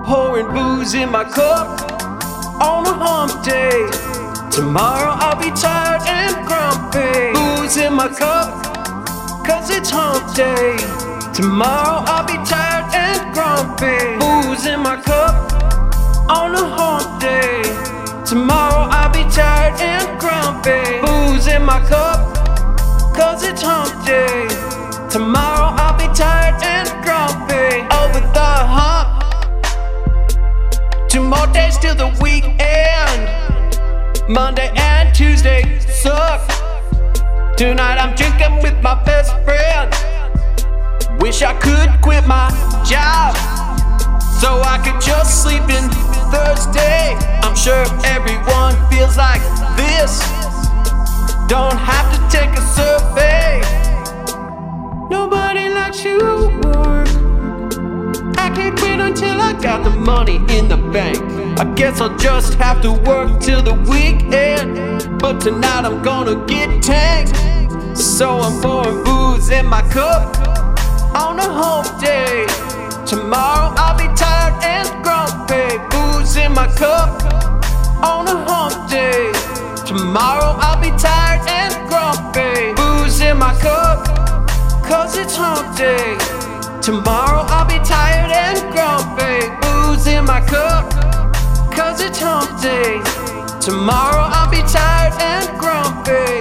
pouring booze in my cup on a hump day. Tomorrow I'll be tired and grumpy. Booze in my cup, cause it's hump day. Tomorrow I'll be tired and grumpy. Booze in my cup on a hump day. Tomorrow I'll be tired and grumpy. Booze in my cup, cause it's hump day. Tomorrow I'll be tired and grumpy. Over the hump, 2 more days till the weekend. Monday and Tuesday suck. Tonight I'm drinking with my best friend. Wish I could quit my job so I could just sleep in Thursday. I'm sure everyone feels like this. Don't have to take a survey. Nobody likes you work. I can't quit until I got the money in the bank. I guess I'll just have to work till the weekend. But tonight I'm gonna get tanked. So I'm pouring booze in my cup on a hump day. Tomorrow I'll be tired and grumpy. Booze in my cup on a hump day. Tomorrow I'll be tired and grumpy. Booze in my cup, cause it's hump day. Tomorrow I'll be tired and grumpy. Booze in my cup, cause it's hump day. Tomorrow I'll be tired and grumpy.